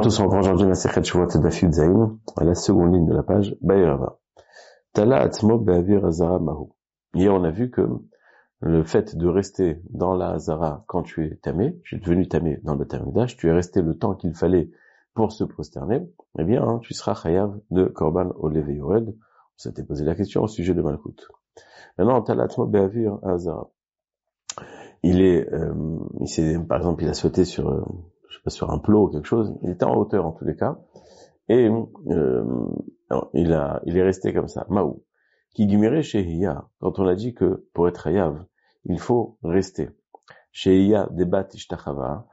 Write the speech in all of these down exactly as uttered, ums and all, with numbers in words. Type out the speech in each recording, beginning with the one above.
tous, on reprend aujourd'hui Masechet Shavuot Daf Yud Zayin, à la seconde ligne de la page, Ba'irava. Tala Atzmo Be'avir Hazara Mahu. Hier, on a vu que le fait de rester dans la Hazara quand tu es tamé, tu es devenu tamé dans le Tamikdash, tu es resté le temps qu'il fallait pour se prosterner, eh bien, hein, tu seras chayav de Korban Olev et Yored. On s'était posé la question au sujet de Malkout. Maintenant, Tala Atzmo Be'avir Hazara. Il est, euh, il s'est, par exemple, il a sauté sur, euh, je sais pas, sur un plot ou quelque chose. Il était en hauteur en tous les cas, et euh, il a, il est resté comme ça. Maou, qui guiméré chez Hiya. Quand on a dit que pour être hayav, il faut rester. Chez Hiya, débat ishtachava.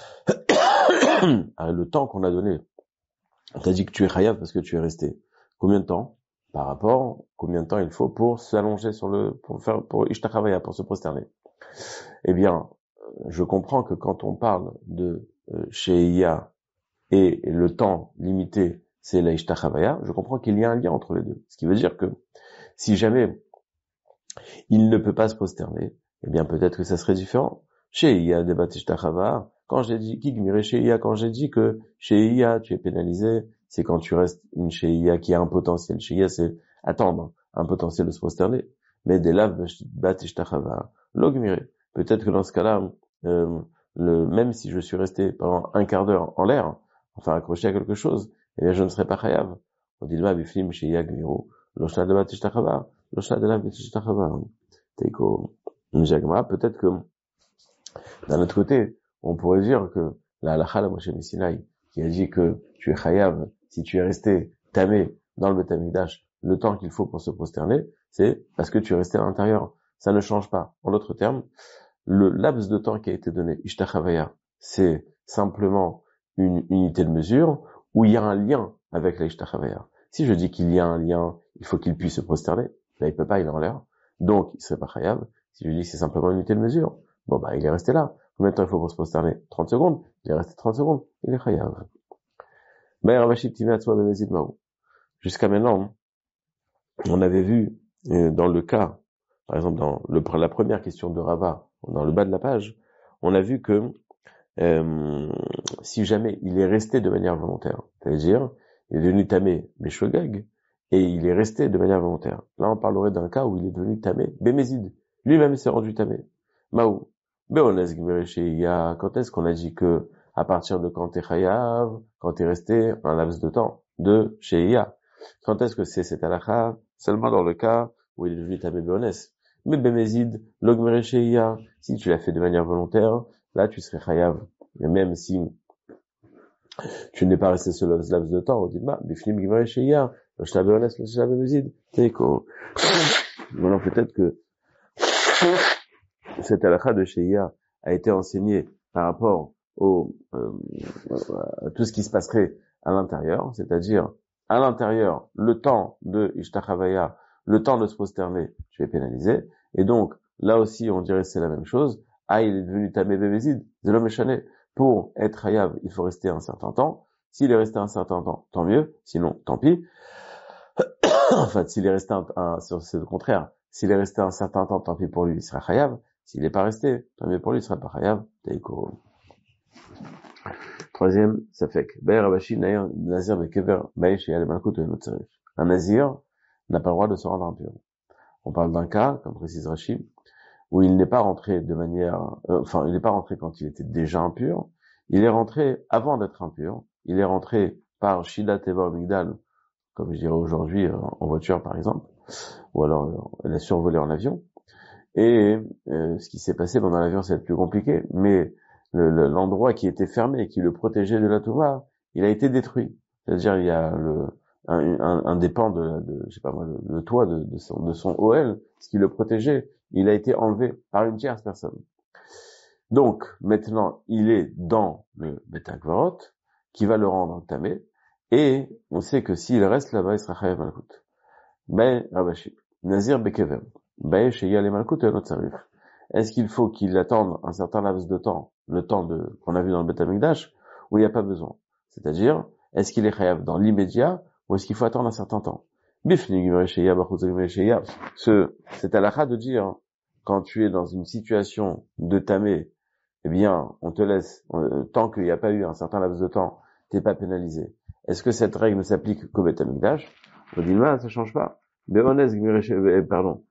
Le temps qu'on a donné, on t'a dit que tu es hayav parce que tu es resté. Combien de temps? Par rapport, combien de temps il faut pour s'allonger sur le, pour faire, pour ishtachava, pour se prosterner? Eh bien, je comprends que quand on parle de euh, Sheia et le temps limité, c'est la Ishtachavaya, je comprends qu'il y a un lien entre les deux. Ce qui veut dire que si jamais il ne peut pas se prosterner, eh bien peut-être que ça serait différent. Sheia débat Ishtachava, quand j'ai dit, Kigmire Sheia, quand j'ai dit que Sheia, tu es pénalisé, c'est quand tu restes une Sheia qui a un potentiel. Sheia, c'est attendre, un potentiel de se prosterner. Mais des laves bat Ishtachava, Logmire. Peut-être que dans ce cas-là, euh, le, même si je suis resté pendant un quart d'heure en l'air, enfin accroché à quelque chose, eh bien je ne serai pas chayav. On dit le biflim chez Yagmiro, l'oshna de batishtachava, l'oshna de la batishtachava. Teiko, Njagma. Peut-être que d'un autre côté, on pourrait dire que la halakha de Moshe Sinai, qui a dit que tu es chayav si tu es resté tamé dans le Beth Amikdash le temps qu'il faut pour se prosterner, c'est parce que tu es resté à l'intérieur. Ça ne change pas. En d'autres termes, le laps de temps qui a été donné, Ishtachavaya, c'est simplement une unité de mesure où il y a un lien avec la Ishtachavaya. Si je dis qu'il y a un lien, il faut qu'il puisse se prosterner, là il peut pas, il est en l'air, donc il serait pas chayav. Si je dis que c'est simplement une unité de mesure, bon bah il est resté là. Combien de temps il faut pour se prosterner? trente secondes, il est resté trente secondes, il est chayav. Jusqu'à maintenant, on avait vu dans le cas, par exemple dans le, la première question de Rava, dans le bas de la page, on a vu que euh, si jamais il est resté de manière volontaire, c'est-à-dire il est devenu tamé Beshogag et il est resté de manière volontaire. Là, on parlerait d'un cas où il est devenu tamé Bémézid. Lui-même s'est rendu tamé. Maou. Beones Gmerecheya. Quand est-ce qu'on a dit que à partir de quand t'es chayav, quand t'es resté un laps de temps de Sheia? Quand est-ce que c'est cette halakha? Seulement dans le cas où il est devenu tamé Beones. Mais Bémézid, Logmerecheya, si tu l'as fait de manière volontaire, là tu serais chayav. Et même si tu n'es pas resté ce laps de temps, on dit, bah, Biflim Gmerecheya, le Shna Beones, le Shna Bémézid, Teiko. Voilà, peut-être que cette halakha de Sheia a été enseignée par rapport au, euh, à tout ce qui se passerait à l'intérieur, c'est-à-dire, à l'intérieur, le temps de Ishtachavaya, le temps de se prosterner, tu es pénalisé. Et donc, là aussi, on dirait que c'est la même chose. Ah, il est devenu tamé bémézid, zélo méchané. Pour être hayav, il faut rester un certain temps. S'il est resté un certain temps, tant mieux. Sinon, tant pis. Enfin, s'il est resté un, un c'est le contraire. S'il est resté un certain temps, tant pis pour lui, il sera chayav. S'il n'est pas resté, tant mieux pour lui, il sera pas chayav. Teiko. Troisième, ça fait que un nazir n'a pas le droit de se rendre impur. On parle d'un cas, comme précise Rashi, où il n'est pas rentré de manière, euh, enfin, il n'est pas rentré quand il était déjà impur. Il est rentré avant d'être impur. Il est rentré par Shida Teva Migdal, comme je dirais aujourd'hui euh, en voiture par exemple, ou alors euh, elle a survolé en avion. Et euh, ce qui s'est passé pendant l'avion, c'est plus compliqué, mais le, le, l'endroit qui était fermé, qui le protégeait de la Touma, il a été détruit. C'est-à-dire, il y a le, un, un, un des pans de, de, je sais pas moi, le, le toit de, de, son, de son O L, ce qui le protégeait, il a été enlevé par une tierce personne. Donc, maintenant, il est dans le Beth Akvarot, qui va le rendre tamé, et on sait que s'il reste là-bas, il sera chayav malkout. Ben, Rabashi, Nazir Bekevem. Est-ce qu'il faut qu'il attende un certain laps de temps, le temps de qu'on a vu dans le Beth Amikdash, ou il n'y a pas besoin? C'est-à-dire, est-ce qu'il est chayav dans l'immédiat, ou est-ce qu'il faut attendre un certain temps? Ce, c'est halakha de dire, quand tu es dans une situation de tamé, eh bien, on te laisse, euh, tant qu'il n'y a pas eu un certain laps de temps, t'es pas pénalisé. Est-ce que cette règle ne s'applique qu'au Beth Amikdash? On dit, bah, ça change pas. Pardon.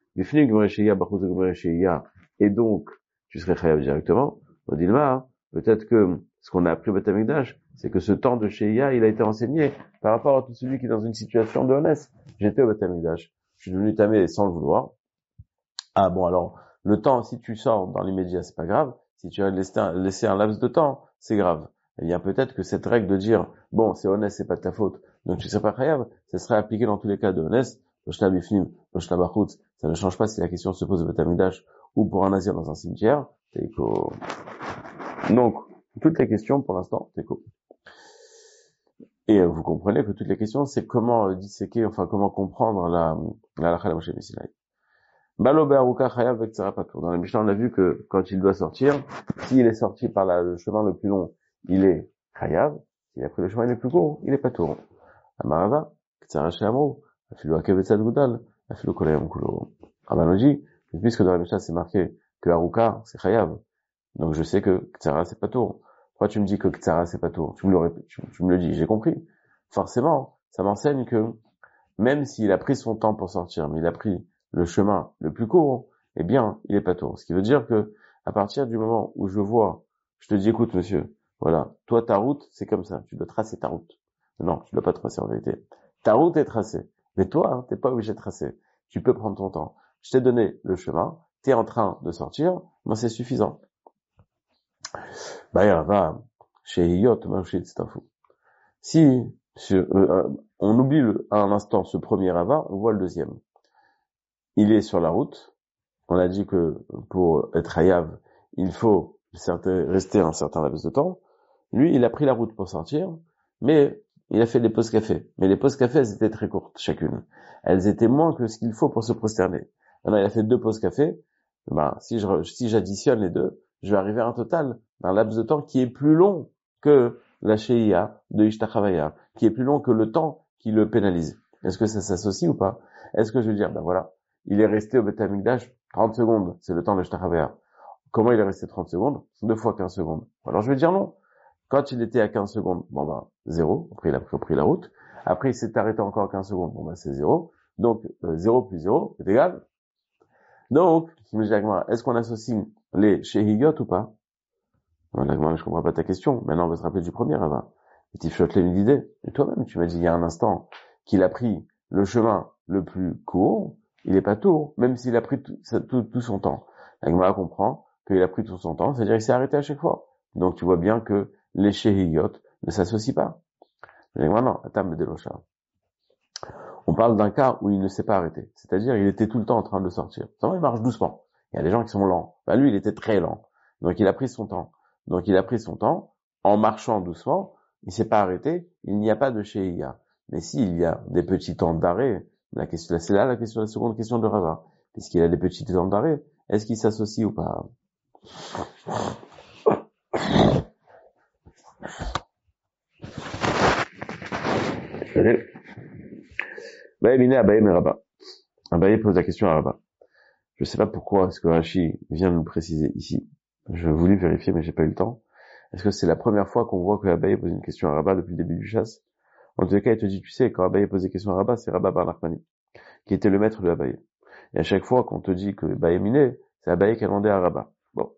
Et donc, tu serais chayav directement. On dit, bah, peut-être que ce qu'on a appris au Beth Amikdash, c'est que ce temps de Sheia, il a été enseigné par rapport à tout celui qui est dans une situation de Honès. J'étais au Beth Amikdash. Je suis devenu tamé sans le vouloir. Ah bon, alors, le temps, si tu sors dans l'immédiat, c'est pas grave. Si tu as laissé un, laissé un laps de temps, c'est grave. Eh bien, peut-être que cette règle de dire, bon, c'est honnête, c'est pas de ta faute, donc tu serais pas chayav, ça serait appliqué dans tous les cas de honnête. Ça ne change pas si la question se pose au Beth Amikdash ou pour un nazir dans un cimetière. Donc, toutes les questions, pour l'instant, c'est cool. Et euh, vous comprenez que toutes les questions, c'est comment euh, disséquer, enfin, comment comprendre la, la halakha de Moshe Messinaï. Balo be'aruka chayav vektsara patour. Dans la Mishnah, on a vu que quand il doit sortir, s'il est sorti par la, le chemin le plus long, il est chayav. S'il a pris le chemin le plus court, il est patour. Amarava, ktsara she'amru, afilu akevetzad gudal, afilu kolayam kulo. Rabban dit, puisque dans la Mishnah, c'est marqué que aruka, c'est chayav. Donc je sais que ktsara, c'est patour. Pourquoi tu me dis que ktsara, c'est patour? Tu me le répètes, tu, tu me le dis, j'ai compris. Forcément, ça m'enseigne que même s'il a pris son temps pour sortir, mais il a pris le chemin le plus court, eh bien, il est patour. Ce qui veut dire que, à partir du moment où je vois, je te dis, écoute, monsieur, voilà, toi, ta route, c'est comme ça. Tu dois tracer ta route. Non, tu dois pas tracer en vérité. Ta route est tracée. Mais toi, hein, t'es pas obligé de tracer. Tu peux prendre ton temps. Je t'ai donné le chemin. T'es en train de sortir. Moi, c'est suffisant. Bah, va, chez Hiyot, c'est un fou. Si, sur, euh, on oublie le, à un instant ce premier Rava, on voit le deuxième. Il est sur la route. On a dit que pour être hayav, il faut rester un certain laps de temps. Lui, il a pris la route pour sortir, mais il a fait des pauses café. Mais les pauses café, elles étaient très courtes, chacune. Elles étaient moins que ce qu'il faut pour se prosterner. Maintenant, il a fait deux pauses café. Ben, si je, si j'additionne les deux, je vais arriver à un total d'un laps de temps qui est plus long que la Sheia de Ishtachavaya, qui est plus long que le temps qui le pénalise. Est-ce que ça s'associe ou pas? Est-ce que je veux dire, ben voilà, il est resté au Beth Amikdash trente secondes, c'est le temps de Ishtachavaya. Comment il est resté trente secondes? Deux fois quinze secondes. Alors je vais dire non. Quand il était à quinze secondes, bon ben, zéro, après il a pris la route. Après il s'est arrêté encore à quinze secondes, bon ben c'est zéro. Donc, euh, zéro plus zéro est égal. Donc, est-ce qu'on associe les Shehiyot ou pas? Non, je comprends pas ta question. Maintenant, on va se rappeler du premier Rava. Et Tifshot l'idée. Et toi-même, tu m'as dit il y a un instant qu'il a pris le chemin le plus court. Il est pas tour, même s'il a pris tout, tout, tout son temps. La Gemara comprend qu'il a pris tout son temps, c'est-à-dire qu'il s'est arrêté à chaque fois. Donc, tu vois bien que les Shehiyot ne s'associent pas. La Gemara, non, attends, mais Delocha. On parle d'un cas où il ne s'est pas arrêté. C'est-à-dire, il était tout le temps en train de sortir. Ça, il marche doucement. Il y a des gens qui sont lents. Ben, lui, il était très lent. Donc, il a pris son temps. Donc, il a pris son temps. En marchant doucement, il s'est pas arrêté. Il n'y a pas de Shehiya. Mais s'il y a des petits temps d'arrêt, la question, c'est là la question, la seconde question de Rava. Est-ce qu'il a des petits temps d'arrêt? Est-ce qu'il s'associe ou pas? Abaye pose la question à Rabat. Je ne sais pas pourquoi est-ce que Rashi vient de nous préciser ici. Je voulais vérifier, mais j'ai pas eu le temps. Est-ce que c'est la première fois qu'on voit que Abaye pose une question à Rabat depuis le début du chasse? En tout cas, il te dit, tu sais, quand Abaye pose des questions à Rabat, c'est Rabat Bar Nachmani, qui était le maître de Abaye. Et à chaque fois qu'on te dit que Abaye miné, c'est Abaye qui a demandé à Rabat. Bon.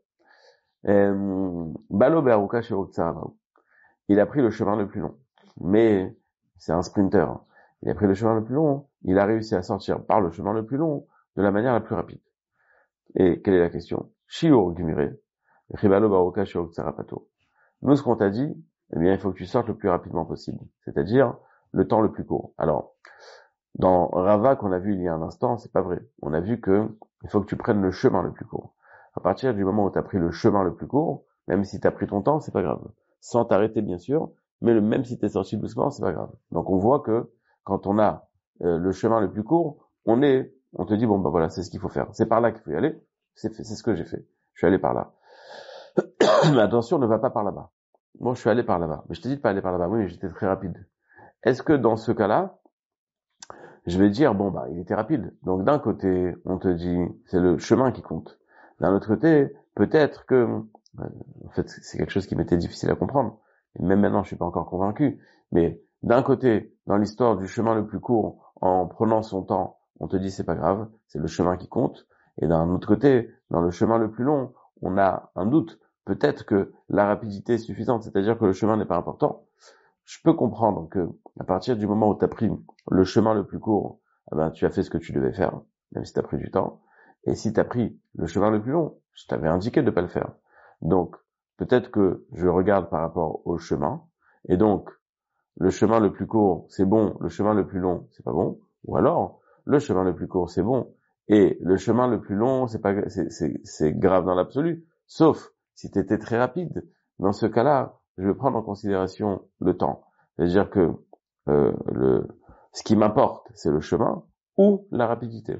Balo Be'aruka chez Oktsaravaou. Il a pris le chemin le plus long. Mais c'est un sprinter. Il a pris le chemin le plus long. Il a réussi à sortir par le chemin le plus long de la manière la plus rapide. Et quelle est la question? Shiur Gumire. Ribalo Baruka Shiur Tsarapato. Nous, ce qu'on t'a dit, eh bien, il faut que tu sortes le plus rapidement possible. C'est-à-dire, le temps le plus court. Alors, dans Rava qu'on a vu il y a un instant, c'est pas vrai. On a vu que il faut que tu prennes le chemin le plus court. À partir du moment où tu as pris le chemin le plus court, même si tu as pris ton temps, c'est pas grave. Sans t'arrêter, bien sûr, mais le, même si tu es sorti doucement, c'est pas grave. Donc on voit que quand on a euh, le chemin le plus court, on est, on te dit bon bah voilà, c'est ce qu'il faut faire. C'est par là qu'il faut y aller. C'est, c'est ce que j'ai fait. Je suis allé par là. Mais attention, ne va pas par là-bas. Moi, je suis allé par là-bas. Mais je t'ai dit de pas aller par là-bas. Oui, mais j'étais très rapide. Est-ce que dans ce cas-là, je vais dire bon bah il était rapide. Donc d'un côté, on te dit c'est le chemin qui compte. D'un autre côté, peut-être que en fait, c'est quelque chose qui m'était difficile à comprendre. Et même maintenant, je suis pas encore convaincu. Mais d'un côté, dans l'histoire du chemin le plus court, en prenant son temps, on te dit c'est pas grave, c'est le chemin qui compte. Et d'un autre côté, dans le chemin le plus long, on a un doute. Peut-être que la rapidité est suffisante, c'est-à-dire que le chemin n'est pas important. Je peux comprendre que à partir du moment où tu as pris le chemin le plus court, eh ben, tu as fait ce que tu devais faire, même si tu as pris du temps. Et si tu as pris le chemin le plus long, je t'avais indiqué de ne pas le faire. Donc, peut-être que je regarde par rapport au chemin, et donc, le chemin le plus court, c'est bon, le chemin le plus long, c'est pas bon, ou alors, le chemin le plus court, c'est bon, et le chemin le plus long, c'est pas, c'est, c'est, c'est grave dans l'absolu, sauf si tu étais très rapide. Dans ce cas-là, je vais prendre en considération le temps. C'est-à-dire que euh, le, ce qui m'importe, c'est le chemin ou la rapidité.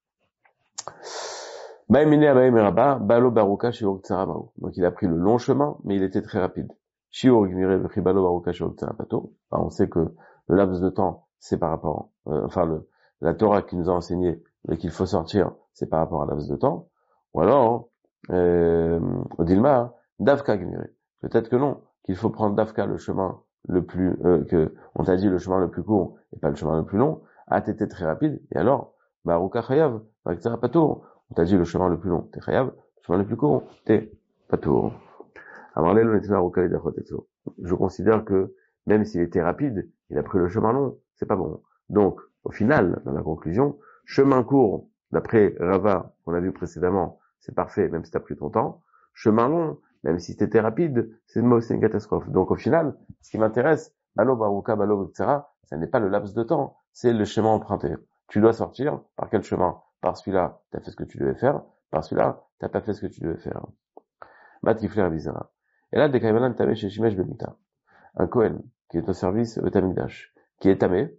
Donc il a pris le long chemin, mais il était très rapide. On sait que le laps de temps, c'est par rapport, euh, enfin le, la Torah qui nous a enseigné qu'il faut sortir, c'est par rapport à laps de temps. Ou alors, euh, Odilma, Davka Gmire. Peut-être que non, qu'il faut prendre Davka, le chemin le plus, euh, que on t'a dit le chemin le plus court et pas le chemin le plus long. Ah, t'étais très rapide. Et alors, Baruka Chayav, Pato. On t'a dit le chemin le plus long, t'es Chayav. Le chemin le plus court, t'es Pato. Je considère que même s'il était rapide, il a pris le chemin long, c'est pas bon. Donc, au final, dans la conclusion, chemin court, d'après Rava, qu'on a vu précédemment, c'est parfait, même si t'as pris ton temps. Chemin long, même si t'étais rapide, c'est c'est une catastrophe. Donc, au final, ce qui m'intéresse, balo baruka, balo, et cetera, ça n'est pas le laps de temps, c'est le chemin emprunté. Tu dois sortir par quel chemin? Par celui-là, t'as fait ce que tu devais faire. Par celui-là, t'as pas fait ce que tu devais faire. Matkifler Avizara. Et là, des Kaimalan tamé chez Shimesh Bemita. Un Kohen, qui est au service de Tamikdash, qui est tamé,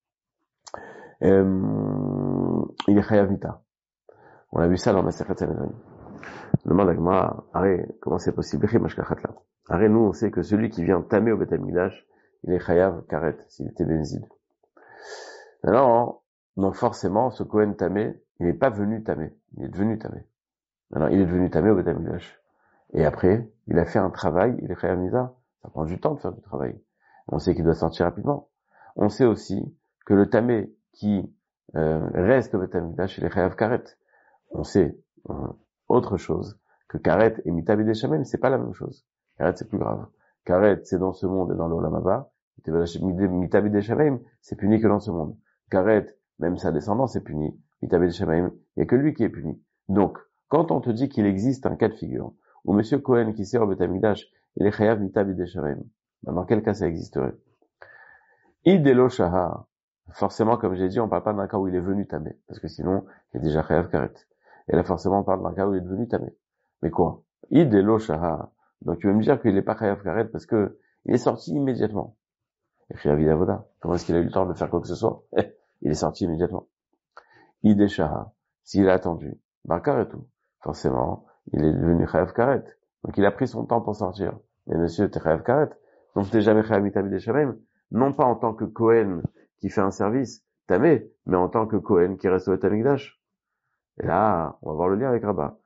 euh, il est Chayav Mita. On a vu ça dans Masechet Sanhedrin. Demande à Gemara, arrête, comment c'est possible? Arrête, nous, on sait que celui qui vient tamé au Betamikdash, il est Chayav Karet, s'il était Benzid. Alors, donc forcément, ce Kohen tamé, il n'est pas venu tamé, il est devenu tamé. Alors, il est devenu tamé au Betamikdash. Et après, il a fait un travail, il est Chayav Mita. Ça prend du temps de faire du travail. On sait qu'il doit sortir rapidement. On sait aussi que le tamé qui euh, reste au Beth Amikdash, il est Chayav Karet. On sait euh, autre chose, que Karet et Mita B'dei Shamayim, c'est pas la même chose. Karet, c'est plus grave. Karet, c'est dans ce monde et dans l'Olam Haba. Mita B'dei Shamayim, c'est puni que dans ce monde. Karet, même sa descendance est punie. Mita B'dei Shamayim, il n'y a que lui qui est puni. Donc, quand on te dit qu'il existe un cas de figure, où Monsieur Cohen qui sert au Beth Amikdash, il est Chayav Mita B'dei Shamayim, dans quel cas ça existerait? Idelo Shahar. Forcément, comme j'ai dit, on parle pas d'un cas où il est venu tamé, parce que sinon, il est déjà Chayav Karet. Et là, forcément, on parle d'un cas où il est devenu tamé. Mais quoi? Idelo Shahar. Donc, tu veux me dire qu'il est pas Chayav Karet parce que il est sorti immédiatement. Et Chayav Avoda. Comment est-ce qu'il a eu le temps de faire quoi que ce soit? Il est sorti immédiatement. Ide Shahar. S'il a attendu, Barkar et tout. Forcément, il est devenu Chayav Karet. Donc, il a pris son temps pour sortir. Mais monsieur, t'es Chayav Karet. Donc, t'es jamais Chayav Mita B'dei Shamayim. Non pas en tant que Cohen qui fait un service, tamé, mais en tant que Cohen qui reste au Beth Amikdash. Et là, on va voir le lien avec Rabat.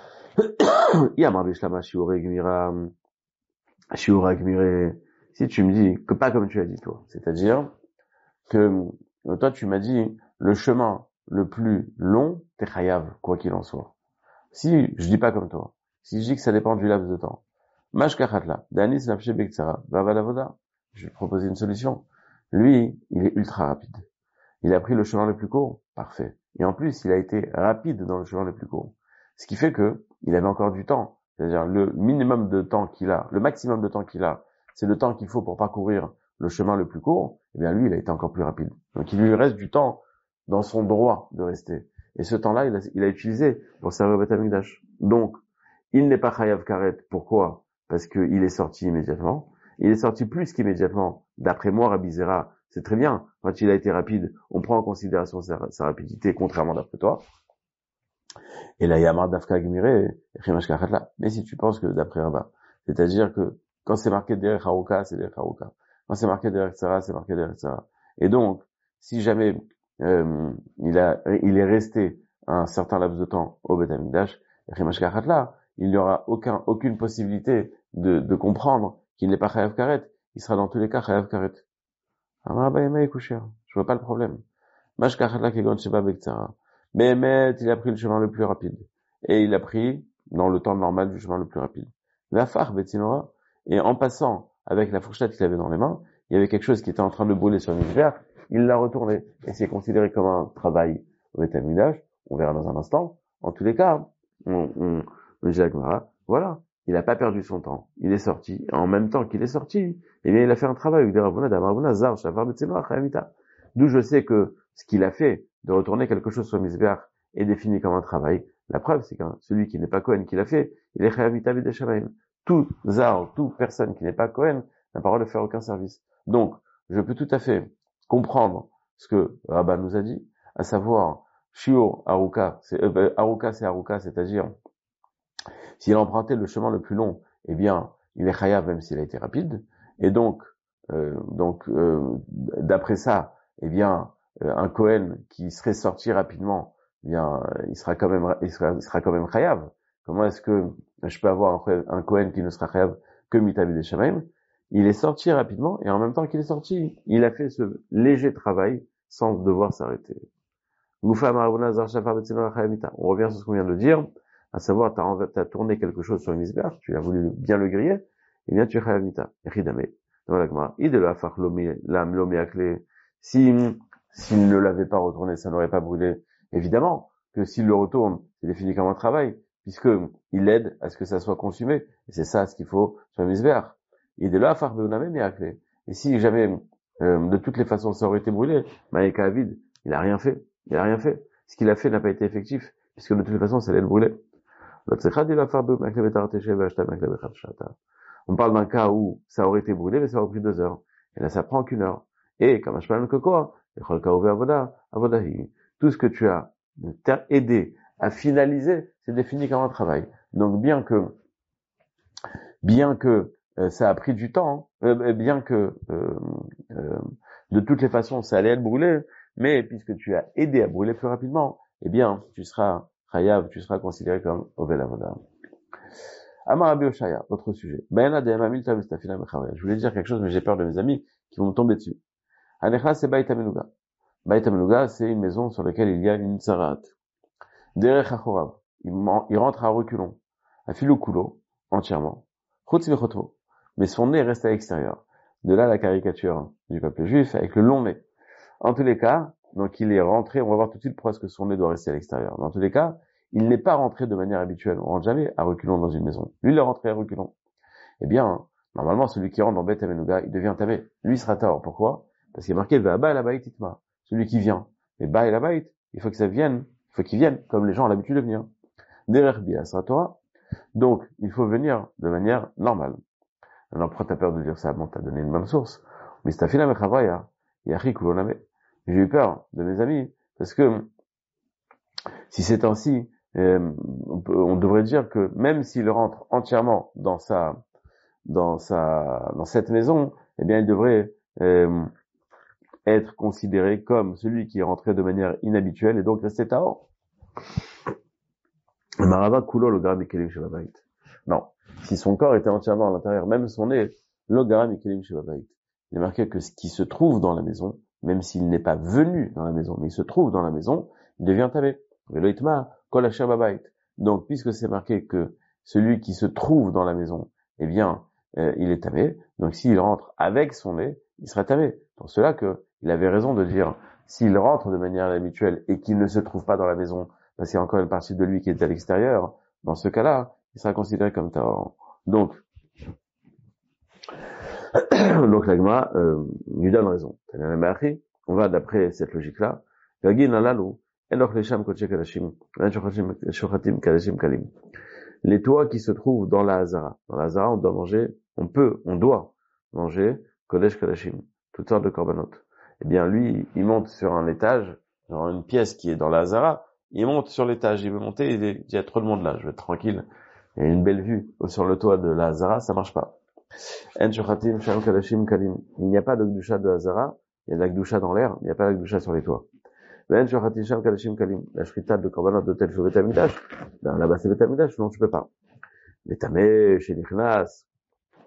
Si tu me dis que pas comme tu as dit toi, c'est-à-dire que toi tu m'as dit le chemin le plus long, t'es chayav, quoi qu'il en soit. Si je dis pas comme toi, si je dis que ça dépend du laps de temps, mashkachatla, danis nafshe bektsara, vavalavoda, je vais te proposer une solution. Lui, il est ultra rapide. Il a pris le chemin le plus court, parfait. Et en plus, il a été rapide dans le chemin le plus court. Ce qui fait que il avait encore du temps. C'est-à-dire le minimum de temps qu'il a, le maximum de temps qu'il a, c'est le temps qu'il faut pour parcourir le chemin le plus court. Eh bien, lui, il a été encore plus rapide. Donc, il lui reste du temps dans son droit de rester. Et ce temps-là, il a, il a utilisé pour servir au Beth Amikdash. Donc, il n'est pas Chayav Karet. Pourquoi? Parce qu'il est sorti immédiatement. Il est sorti plus qu'immédiatement. D'après moi, Rabbi Zera, c'est très bien. Quand il a été rapide, on prend en considération sa, sa rapidité, contrairement d'après toi. Et là, il y a Mar Dafka Gmire, mais si tu penses que d'après Rabba, c'est-à-dire que quand c'est marqué derrière Haruka, c'est derrière Haruka. Quand c'est marqué derrière Tzara, c'est marqué derrière Tzara. Et donc, si jamais euh, il a, il est resté un certain laps de temps au Beth Amikdash, il n'y aura aucun, aucune possibilité de, de comprendre qui n'est pas chayav karet, il sera dans tous les cas chayav karet. Ah bah Yema Ekoucher, je vois pas le problème. Mashkachla Kegon Sheba Bektsara. Behemet, il a pris le chemin le plus rapide. Et il a pris, dans le temps normal, du chemin le plus rapide. Vafar Betsinora, et en passant avec la fourchette qu'il avait dans les mains, il y avait quelque chose qui était en train de brûler sur l'univers, il l'a retourné. Et c'est considéré comme un travail au Beth Amikdash, on verra dans un instant. En tous les cas, on, on, on dit à Gemara, voilà, il n'a pas perdu son temps. Il est sorti. En même temps qu'il est sorti, eh bien, il a fait un travail avec des Ravuna, d'Amarvuna, Zar, Shavar, Betsinora, Chayamita. D'où je sais que ce qu'il a fait, de retourner quelque chose sur Misbeach, est défini comme un travail. La preuve, c'est que celui qui n'est pas Cohen qui l'a fait, il est Chayamita B'Deshamayim. Tout Zar, toute personne qui n'est pas Cohen n'a pas le droit de faire aucun service. Donc, je peux tout à fait comprendre ce que Rabba nous a dit, à savoir, Shiur Aruka, c'est, euh, Aruka c'est Aruka, c'est-à-dire, s'il a emprunté le chemin le plus long, eh bien, il est chayav même s'il a été rapide. Et donc, euh, donc, euh, d'après ça, eh bien, euh, un Kohen qui serait sorti rapidement, eh bien, il sera quand même, il sera, il sera quand même chayav. Comment est-ce que je peux avoir un, un Kohen qui ne sera chayav que mitabi des shamaim? Il est sorti rapidement et en même temps qu'il est sorti, il a fait ce léger travail sans devoir s'arrêter. On revient sur ce qu'on vient de dire, à savoir, tu as, as tourné quelque chose sur une misbeh, tu as voulu bien le griller, et bien tu es chayav mita. Si, s'il ne l'avait pas retourné, ça n'aurait pas brûlé. Évidemment que s'il le retourne, c'est défini comme un travail, puisque il aide à ce que ça soit consumé. Et c'est ça ce qu'il faut sur une misbeh. Et si jamais, euh, de toutes les façons, ça aurait été brûlé, Maïka Avid, il a rien fait. Il a rien fait. Ce qu'il a fait n'a pas été effectif, puisque de toutes les façons, ça allait le brûler. On parle d'un cas où ça aurait été brûlé, mais ça aurait pris deux heures. Et là, ça prend qu'une heure. Et, comme je parle de coco, tout ce que tu as aidé à finaliser, c'est défini comme un travail. Donc, bien que, bien que euh, ça a pris du temps, euh, bien que euh, euh, de toutes les façons, ça allait être brûlé, mais puisque tu as aidé à brûler plus rapidement, eh bien, tu seras chayav, tu seras considéré comme ovel avoda. Amar Rabbi Oshaya, autre sujet. Je voulais dire quelque chose, mais j'ai peur de mes amis qui vont me tomber dessus. Anechla, c'est Bait Amenuga. Bait Amenuga, c'est une maison sur laquelle il y a une tsarat. Derech Achorav. Il rentre à reculons. À filoukulo, entièrement. Chutz vechotvo. Mais son nez reste à l'extérieur. De là, la caricature du peuple juif avec le long nez. En tous les cas, donc il est rentré, on va voir tout de suite pourquoi est-ce que son nez doit rester à l'extérieur. Dans tous les cas, il n'est pas rentré de manière habituelle. On rentre jamais à reculons dans une maison. Lui, il est rentré à reculons. Eh bien, normalement, celui qui rentre dans Beth Amenuga, il devient tamé. Lui, il sera tort. Pourquoi? Parce qu'il est marqué, Va'aba el Abayit itma. Celui qui vient. Mais Ba el Abayit, il faut que ça vienne, il faut qu'il vienne, comme les gens ont l'habitude de venir. Derech Bia sera Torah. Donc, il faut venir de manière normale. Alors, pourquoi t'as peur de dire ça? Bon, t'as donné une bonne source. Mais c'est afila mechavaya, yachi kuloname. J'ai eu peur de mes amis, parce que, si c'est ainsi, euh, on, peut, on devrait dire que même s'il rentre entièrement dans sa, dans sa, dans cette maison, eh bien, il devrait, euh, être considéré comme celui qui est rentré de manière inhabituelle et donc rester tahor. Marava kulo lo garam ikelim shebabait. Non. Si son corps était entièrement à l'intérieur, même son nez, lo garam ikelim shebabait. Il est marqué que ce qui se trouve dans la maison, même s'il n'est pas venu dans la maison, mais il se trouve dans la maison, il devient tamé. Velo itma kol asher babait. Donc, puisque c'est marqué que celui qui se trouve dans la maison, eh bien, euh, il est tamé. Donc, s'il rentre avec son nez, il sera tamé. Pour cela que il avait raison de dire, s'il rentre de manière habituelle et qu'il ne se trouve pas dans la maison, parce qu'il y a encore une partie de lui qui est à l'extérieur, dans ce cas-là, il sera considéré comme tahor. Donc, donc l'agma euh, lui donne raison. On va d'après cette logique-là. Les toits qui se trouvent dans la Hazara. Dans la Hazara, on doit manger, on peut, on doit manger kodesh kadashim, toutes sortes de korbanot. Eh bien, lui, il monte sur un étage, genre une pièce qui est dans la Hazara, il monte sur l'étage, il veut monter, il, est, il y a trop de monde là, je vais être tranquille. Il y a une belle vue sur le toit de la Hazara, ça marche pas. Il n'y a pas de gdusha de Hazara, il y a de la gdusha dans l'air, il n'y a pas de gdusha sur les toits. La shrita de korbanot de tel jour Beth Amikdash, ben là-bas c'est Beth Amikdash, non tu peux pas. Mais tamé, chez Nichnas,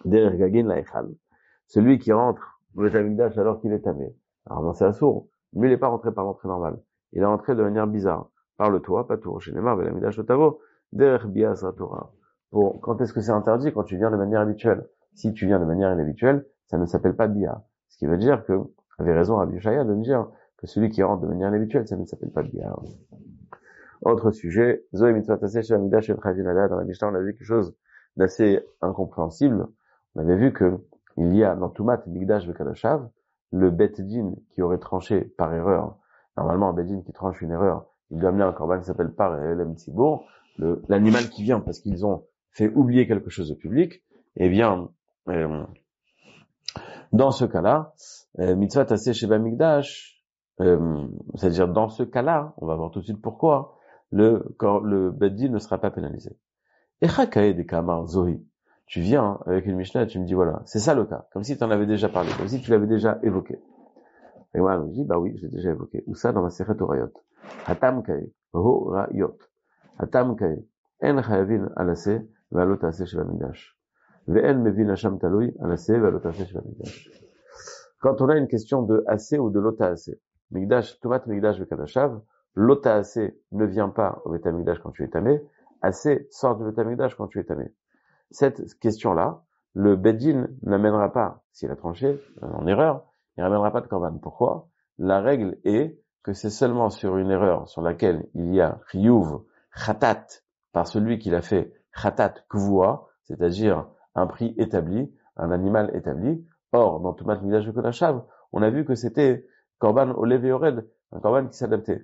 Derech Gagin Laechal. Celui qui rentre au Beth Amikdash alors qu'il est tamé. Alors, c'est assourd. Mais il n'est pas rentré par l'entrée normale. Il est rentré de manière bizarre. Par le toit, pas tour. Chez Neymar, Beth Amikdash Otavo. Derech Bias Torah. Pour, quand est-ce que c'est interdit? Quand tu viens de manière habituelle. Si tu viens de manière inhabituelle, ça ne s'appelle pas Bia. Ce qui veut dire que, avait raison Rabbi Shaya de me dire que celui qui rentre de manière inhabituelle, ça ne s'appelle pas Bia. Autre sujet, Zoé Mitzvah Tassé chez Amikdash et Khajinada. Dans la Mishnah, on a vu quelque chose d'assez incompréhensible. On avait vu que il y a dans Tumat Mikdash Vekadashav, le Bet Din qui aurait tranché par erreur. Normalement, un Bet Din qui tranche une erreur, il doit amener un korban qui s'appelle par Elem Tzibour, le, l'animal qui vient parce qu'ils ont fait oublier quelque chose au public. Eh bien, euh, dans ce cas-là, euh, Mitzvah Tassé Sheba Mikdash, euh, c'est-à-dire dans ce cas-là, on va voir tout de suite pourquoi, le, le Bet Din ne sera pas pénalisé. Echakae de Kamar Zohi. Tu viens avec une Mishnah et tu me dis voilà, c'est ça le cas, comme si tu en avais déjà parlé, comme si tu l'avais déjà évoqué. Et moi, je me dis bah oui, j'ai déjà évoqué. Où ça dans ma Sechet Orayot. Hatam Kae, Ho Rayot. Hatam Kae, En Chayavin Alase, Ve'alot Ase Shel Hamikdash. Ve'en Mevin Hasham Talui, Alase, Ve'alot Ase Shel Hamikdash. Quand on a une question de Ase ou de Lota Ase, Mikdash, Tomat Mikdash Vekadashav, Lota Ase ne vient pas au Bet Hamikdash quand tu es tamé, Ase sort du Bet Hamikdash quand tu es tamé. Cette question-là, le Bedin n'amènera pas, s'il a tranché, en erreur, il n'amènera pas de korban. Pourquoi? La règle est que c'est seulement sur une erreur sur laquelle il y a chiyuv, khatat, par celui qui l'a fait, khatat kvua, c'est-à-dire un prix établi, un animal établi. Or, dans Tumat Mikdash Vekadashav, on a vu que c'était korban olev et ored, un korban qui s'adaptait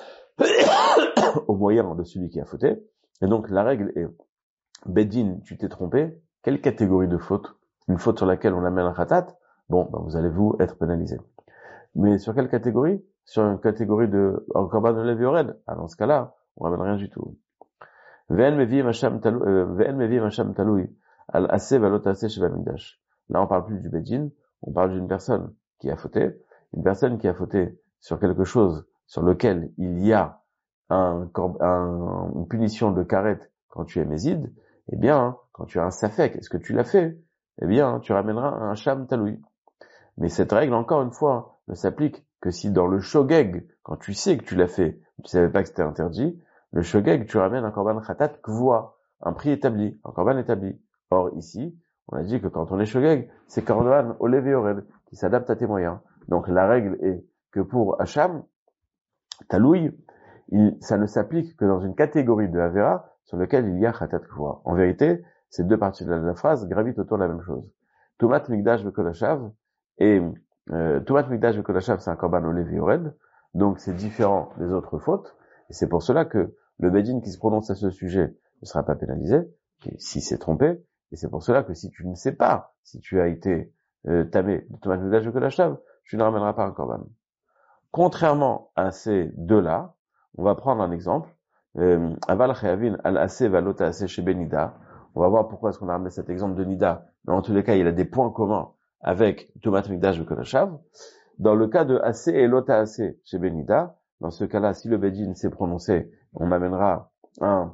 au moyen de celui qui a fauté. Et donc, la règle est Bedin, tu t'es trompé. Quelle catégorie de faute? Une faute sur laquelle on amène un khatat? Bon, ben vous allez vous être pénalisé. Mais sur quelle catégorie? Sur une catégorie de korban olev et ored. Ah, dans ce cas-là, on ramène rien du tout. Ve'en mevi masham talui al ase valot ase sheba mikdash. Là, on parle plus du Bedin, on parle d'une personne qui a fauté, une personne qui a fauté sur quelque chose sur lequel il y a un, un, une punition de karet quand tu es méside. Eh bien, quand tu as un safek, est-ce que tu l'as fait? Eh bien, tu ramèneras un sham taloui. Mais cette règle, encore une fois, ne s'applique que si dans le shogeg, quand tu sais que tu l'as fait, tu savais pas que c'était interdit, le shogeg, tu ramènes un korban khatat kvoa, un prix établi, un korban établi. Or, ici, on a dit que quand on est shogeg, c'est korban olev et ored, qui s'adapte à tes moyens. Donc, la règle est que pour Hacham, taloui, il, ça ne s'applique que dans une catégorie de Avera sur lequel il y a Khatat Kvoa. En vérité, ces deux parties de la, de la phrase gravitent autour de la même chose. Tumat Mikdash Vekodashav et euh, Tumat Mikdash Vekodashav, c'est un korban olev et ored, donc c'est différent des autres fautes, et c'est pour cela que le Bedin qui se prononce à ce sujet ne sera pas pénalisé, si c'est trompé, et c'est pour cela que si tu ne sais pas si tu as été euh, tamé de Tumat Mikdash Vekodashav, tu ne ramèneras pas un korban. Contrairement à ces deux-là, on va prendre un exemple. Aval Chayavin al-Ase valota Ase chez Benida. On va voir pourquoi est-ce qu'on a ramené cet exemple de Nida. Mais en tous les cas, il a des points communs avec Tumat Mikdash Vekodashav. Dans le cas de Ase et Lota Ase chez Benida, dans ce cas-là, si le Bedin s'est prononcé, on amènera un,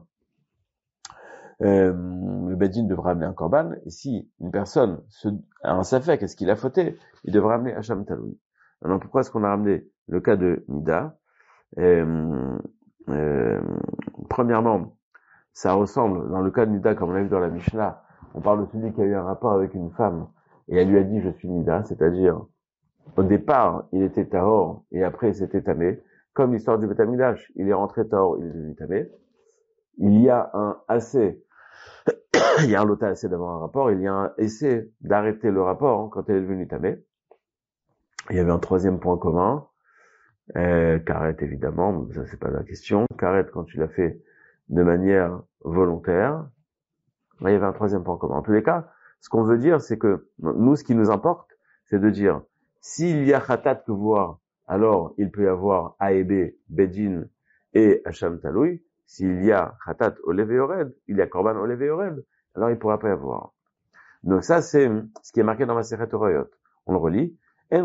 euh, le Bedin devra amener un korban. Et si une personne se, a un safek, est-ce qu'il a fauté, il devra amener Hacham Taloui. Alors pourquoi est-ce qu'on a ramené le cas de Nida? euh, euh, Premièrement, ça ressemble, dans le cas de Nida, comme on l'a vu dans la Mishnah, on parle de celui qui a eu un rapport avec une femme, et elle lui a dit je suis Nida, c'est-à-dire, au départ, il était tahor, et après il s'était tamé. Comme l'histoire du Bet Hamikdash, il est rentré tahor, il est devenu tamé. Il y a un assez, il y a un lota assez d'avoir un rapport, il y a un essai d'arrêter le rapport hein, quand elle est devenue tamé. Il y avait un troisième point commun, euh, Karet évidemment, ça c'est pas la question. Karet quand tu l'as fait de manière volontaire. Là, il y avait un troisième point commun. En tous les cas, ce qu'on veut dire, c'est que nous, ce qui nous importe, c'est de dire, s'il y a khatat que voir, alors il peut y avoir A et B, Bedin et Hacham Taloui. S'il y a khatat olev et ored, il y a korban olev et ored, alors il pourra pas y avoir. Donc ça, c'est ce qui est marqué dans ma Masechet Orayot. On le relit.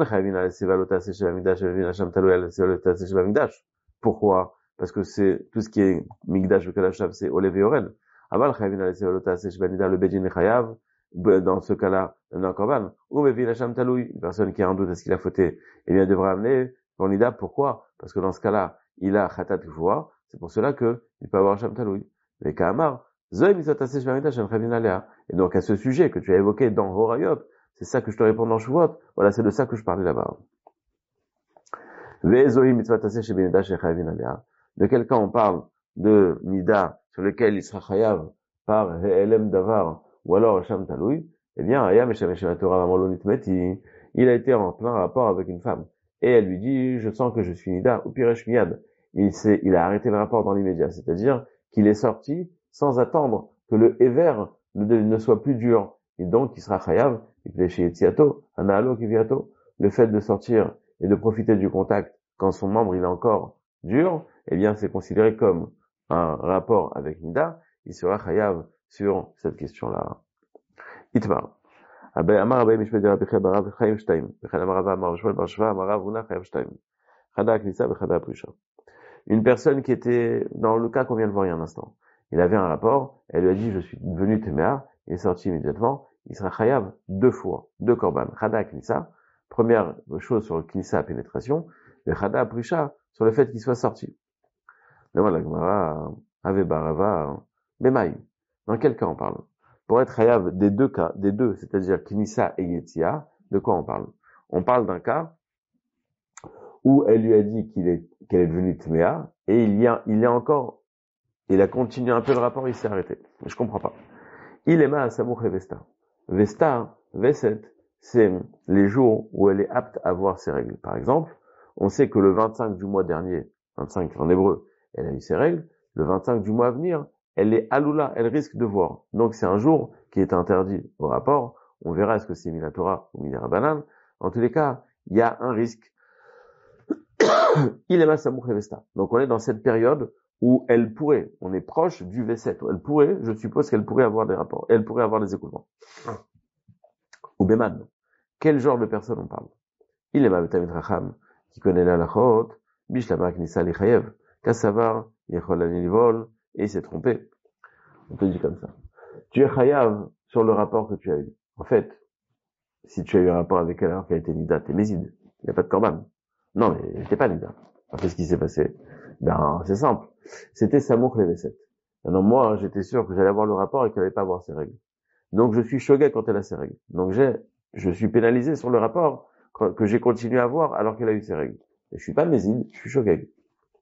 Pourquoi? Parce que c'est tout ce qui est Mikdash Vekodashav, c'est Olev et Ored. Aval Chayavin al Sevalot Ase Sheba Nida, le Bedin est Chayav, dans ce cas-là, un korban, ou Mevi Lacham Taloui, une personne qui a un doute, est-ce qu'il a fauté, eh bien, il devra amener son nida. Pourquoi? Parce que dans ce cas-là, il a Khatat Kvoa, c'est pour cela que il peut avoir Lacham Taloui. Mais Kahamar, Zoé Misotase Shvamita Shem Chavin Alea. Et donc, à ce sujet que tu as évoqué dans Horayot, c'est ça que je te réponds dans Shuvot, voilà, c'est de ça que je parlais là-bas. De quel cas on parle de Nida sur lequel il sera chayav par He'elem Davar ou alors Hacham Taloui? Eh bien, Ayam Eshem Eshem Torah Nitmeti, il a été en plein rapport avec une femme. Et elle lui dit, je sens que je suis Nida, ou Piresh Miyad. Il s'est, il a arrêté le rapport dans l'immédiat. C'est-à-dire qu'il est sorti sans attendre que le Ever ne, ne soit plus dur. Et donc, il sera chayav, il fait chez Etziato, Anaalo Kiviato. Le fait de sortir et de profiter du contact quand son membre il est encore dur, eh bien c'est considéré comme un rapport avec Nida, il sera chayav sur cette question-là. Itmar. Amar Abaye Mishpeh Rabbi Chia Barav Chaim Shtaim. Bechad Amar Rava Amar Shmuel Bar Shva Amar Rav Huna Chaim Shtaim. Chada Knisa Bechada Prisha. Une personne qui était dans le cas qu'on vient de voir il y a un instant. Il avait un rapport, elle lui a dit je suis devenu téméa, il est sorti immédiatement, il sera chayav deux fois, deux korban. Chada Knisa. Première chose sur le knissa, pénétration, le chada prisha, sur le fait qu'il soit sorti. Mais voilà, Gemara, ave barava, bemaï. Dans quel cas on parle? Pour être chayav des deux cas, des deux, c'est-à-dire knissa et yetzia, de quoi on parle? On parle d'un cas où elle lui a dit qu'il est, qu'elle est devenue tméa, et il y a, il y a encore, il a continué un peu le rapport, il s'est arrêté. Mais je comprends pas. Il est ma à samouch et vesta. Vesta, veset, c'est les jours où elle est apte à voir ses règles. Par exemple, on sait que le vingt-cinq du mois dernier, vingt-cinq en hébreu, elle a eu ses règles. Le vingt-cinq du mois à venir, elle est aloula, elle risque de voir. Donc c'est un jour qui est interdit au rapport. On verra est-ce que c'est Minatora ou Minarabanan. En tous les cas, il y a un risque. Il est Massamouch et Vesta. Donc on est dans cette période où elle pourrait, on est proche du V sept, où elle pourrait, je suppose qu'elle pourrait avoir des rapports, elle pourrait avoir des écoulements. Ou Beman. Quel genre de personne on parle? Il est Mabetamit Racham, qui connaît la lachot, Bishlama Knissa Lichayev, Kassavar, Yechol Anilvol, et il s'est trompé. On te dit comme ça. Tu es chayav sur le rapport que tu as eu. En fait, si tu as eu un rapport avec elle alors qu'elle était nida, t'es méside. Il n'y a pas de korban. Non, mais elle n'était pas nida. Alors qu'est-ce qui s'est passé? Ben, c'est simple. C'était Samour Leveset. Maintenant, moi, j'étais sûr que j'allais avoir le rapport et qu'elle n'allait pas avoir ses règles. Donc, je suis choqué quand elle a ses règles. Donc, j'ai, je suis pénalisé sur le rapport que j'ai continué à avoir alors qu'elle a eu ses règles. Et je suis pas méside, je suis choqué.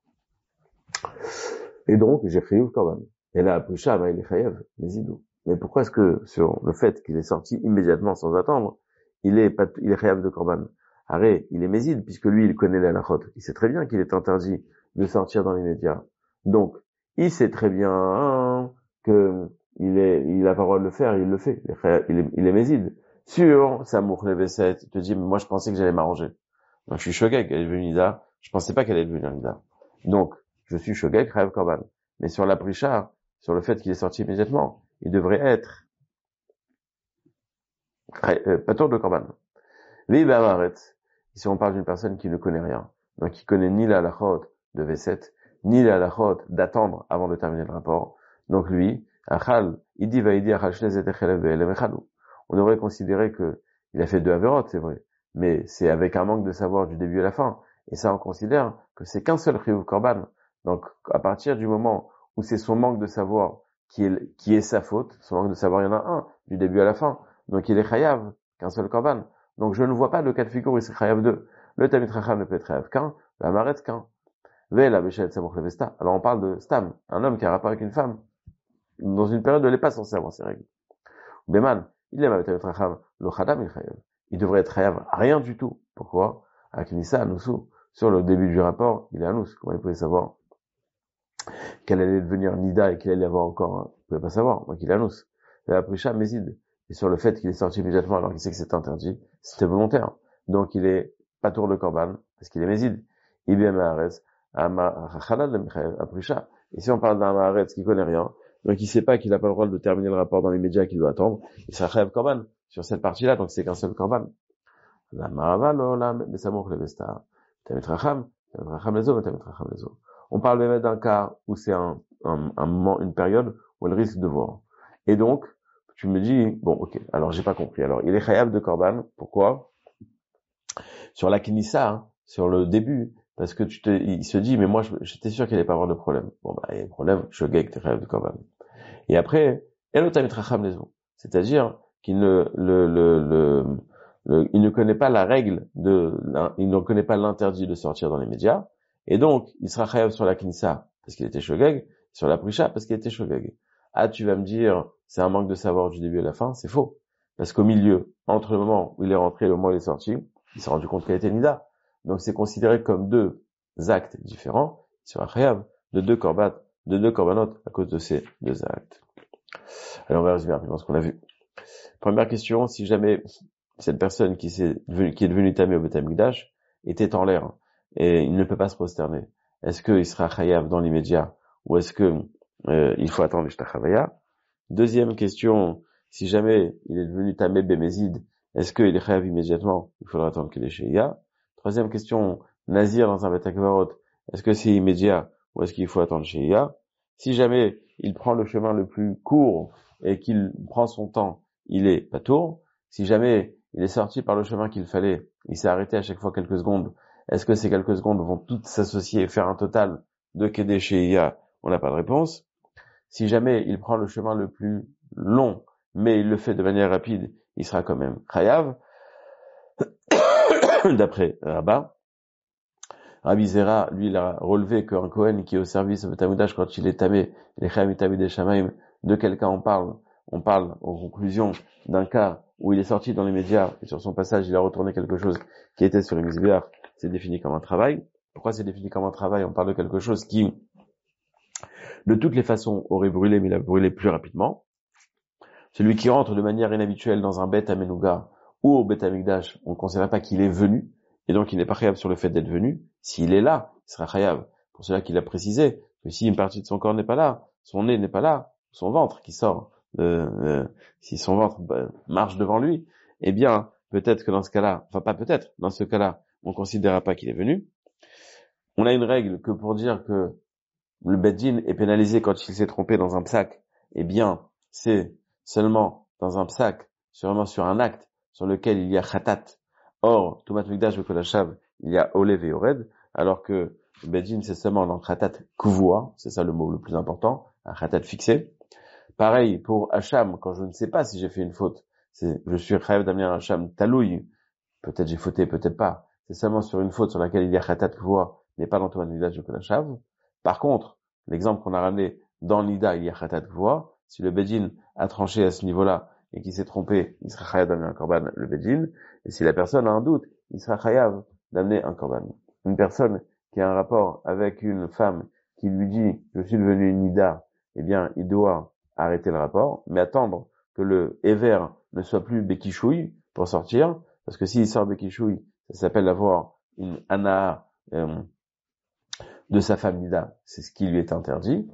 Et donc, j'ai chayuv korban. Et là, Prisha, ben, il est chayev, mésidou. Mais pourquoi est-ce que, sur le fait qu'il est sorti immédiatement sans attendre, il est pas, il est chayev de korban? Arrête, il est méside, puisque lui, il connaît la lachot. Il sait très bien qu'il est interdit de sortir dans les médias. Donc, il sait très bien, hein, que il est, il a pas le droit de le faire, il le fait. Il est, il est, il est méside. Sur Samour Leveset, il te dit, mais moi, je pensais que j'allais m'arranger. Donc, je suis choqué qu'elle est devenue Nida. Je pensais pas qu'elle allait devenir Nida. Donc, je suis choqué avec Chayav Korban. Mais sur la Prisha, sur le fait qu'il est sorti immédiatement, il devrait être, euh, Patour de Korban. Vibabaret. Ici, on parle d'une personne qui ne connaît rien. Donc, qui connaît ni la halachot de V sept, ni la halachot d'attendre avant de terminer le rapport. Donc, lui, achal, il dit, va il dit, achal, shnez et echelev ve'elem echadu. On devrait considérer que il a fait deux avérotes, c'est vrai. Mais c'est avec un manque de savoir du début à la fin. Et ça, on considère que c'est qu'un seul chiyuv korban. Donc, à partir du moment où c'est son manque de savoir qui est, qui est sa faute, son manque de savoir, il y en a un, du début à la fin. Donc, il est chayav, qu'un seul korban. Donc, je ne vois pas le cas de figure où il serait chayav deux. Le Talmid Chacham ne peut être chayav qu'un, la maret qu'un. Ve'la b'shet samoch levesta. Alors, on parle de Stam, un homme qui a rapport avec une femme, dans une période où elle n'est pas censée avoir ses règles. Beman, il est Talmid Chacham, le chadam il chayav. Il devrait être chayav rien du tout. Pourquoi? Avec Nissa, Anoussou. Sur le début du rapport, il est Anous. Comment il pouvait savoir qu'elle allait devenir Nida et qu'il allait avoir encore, hein, il pouvait pas savoir. Donc, il est Anous. Et la Prisha, Mézid. Et sur le fait qu'il est sorti immédiatement alors qu'il sait que c'est interdit, c'était volontaire. Donc il est pas tour de korban, parce qu'il est méside. Ibn Maharetz, Aprisha. Et si on parle d'un Maharetz qui connaît rien, donc il sait pas qu'il a pas le droit de terminer le rapport dans les médias qu'il doit attendre, il sera chayav korban sur cette partie-là, donc c'est qu'un seul korban. La Marava, la Mesamour Levesta, Tamet Racham, Tamet Racham lezo, Tamet Racham lezo. On parle même d'un cas où c'est un, un, un moment, une période où elle risque de voir. Et donc, tu me dis, bon, ok, alors j'ai pas compris. Alors, il est chayav de korban. Pourquoi? Sur la Knissa, hein, sur le début, parce que tu te, il se dit, mais moi, j'étais sûr qu'il allait pas avoir de problème. Bon, bah, il y a un problème, je suis avec tes chayav de korban. Et après, c'est-à-dire qu'il ne, le, le, le, le, il ne connaît pas la règle de, il ne connaît pas l'interdit de sortir dans les médias, et donc, il sera chayav sur la Knissa, parce qu'il était shogeg, sur la prisha, parce qu'il était shogeg. Ah, tu vas me dire, c'est un manque de savoir du début à la fin, c'est faux. Parce qu'au milieu, entre le moment où il est rentré et le moment où il est sorti, il s'est rendu compte qu'il était nida. Donc, c'est considéré comme deux actes différents, il sera chayav de deux korban, de deux korbanot à cause de ces deux actes. Alors, on va résumer rapidement ce qu'on a vu. Première question, si jamais cette personne qui, s'est, qui est devenue tamé au Beth Amikdash était en l'air et il ne peut pas se prosterner, est-ce qu'il sera chayav dans l'immédiat ou est-ce que euh, il faut attendre l'Ishtachavaya? Deuxième question, si jamais il est devenu tamé bémézid, est-ce qu'il est chayav immédiatement? Il faudra attendre qu'il est Sheia. Troisième question, nazir dans un Beth Akvarot, est-ce que c'est immédiat ou est-ce qu'il faut attendre Sheia? Si jamais il prend le chemin le plus court et qu'il prend son temps, il est patour. Si jamais il est sorti par le chemin qu'il fallait, il s'est arrêté à chaque fois quelques secondes, est-ce que ces quelques secondes vont toutes s'associer et faire un total de Kedé Sheia? On n'a pas de réponse. Si jamais il prend le chemin le plus long, mais il le fait de manière rapide, il sera quand même chayav. D'après Rabbah, Rabbi Zera, lui, il a relevé qu'un Kohen qui est au service de Tamoudash, quand il est tamé, les chayam tamid des shamaim, de quel cas on parle? On parle, en conclusion, d'un cas où il est sorti dans les médias, et sur son passage, il a retourné quelque chose qui était sur le Mizbeach. C'est défini comme un travail. Pourquoi c'est défini comme un travail? On parle de quelque chose qui, de toutes les façons, aurait brûlé, mais il a brûlé plus rapidement. Celui qui rentre de manière inhabituelle dans un Beth Amenuga ou au Beth Amikdash, on ne considère pas qu'il est venu, et donc il n'est pas chayav sur le fait d'être venu. S'il est là, il sera chayav. Pour cela qu'il a précisé que si une partie de son corps n'est pas là, son nez n'est pas là, son ventre qui sort, euh, euh, si son ventre bah, marche devant lui, eh bien, peut-être que dans ce cas-là, enfin pas peut-être, dans ce cas-là, on ne considérera pas qu'il est venu. On a une règle que pour dire que le Beddin est pénalisé quand il s'est trompé dans un psak, eh bien, c'est seulement dans un psak, sûrement sur un acte sur lequel il y a khatat. Or, Tumat Mikdash Vekolashav, il y a Olev et Ored, alors que le Beddin, c'est seulement dans khatat kuvua, c'est ça le mot le plus important, un khatat fixé. Pareil pour Hacham, quand je ne sais pas si j'ai fait une faute, c'est, je suis chayav d'amener un Hacham talouille, peut-être j'ai fauté, peut-être pas. C'est seulement sur une faute sur laquelle il y a khatat kuvua, mais pas dans Tumat Mikdash Vekolashav. Par contre, l'exemple qu'on a ramené dans l'Ida, il y a khatat kuvua. Si le Beddin a tranché à ce niveau-là et qu'il s'est trompé, il sera chayav d'amener un korban, le Beddin. Et si la personne a un doute, il sera chayav d'amener un korban. Une personne qui a un rapport avec une femme qui lui dit « je suis devenu une Ida », eh bien, il doit arrêter le rapport, mais attendre que le Ever ne soit plus Bekishouille pour sortir, parce que s'il sort Bekishouille, ça s'appelle avoir une Anaa euh, de sa femme Nida, c'est ce qui lui est interdit.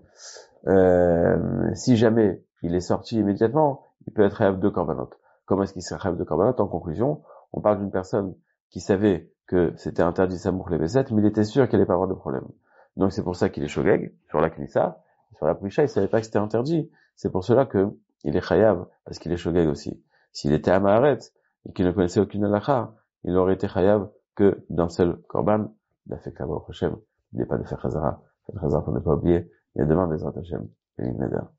Euh, si jamais il est sorti immédiatement, il peut être chayav de korbanot. Comment est-ce qu'il sera chayav de korbanot? En conclusion, on parle d'une personne qui savait que c'était interdit Samouk les Besset, mais il était sûr qu'il allait pas avoir de problème. Donc c'est pour ça qu'il est shogeg sur la Knissa, sur la Prisha, il savait pas que c'était interdit. C'est pour cela que il est chayav, parce qu'il est shogeg aussi. S'il était à Maharet, et qu'il ne connaissait aucune halakha, il aurait été chayav que d'un seul korban, d'afek Hashem. N'oubliez pas de faire chazara. Faites chazara pour ne pas oublier. Et demain, Bezrat Hashem, Elim Neder.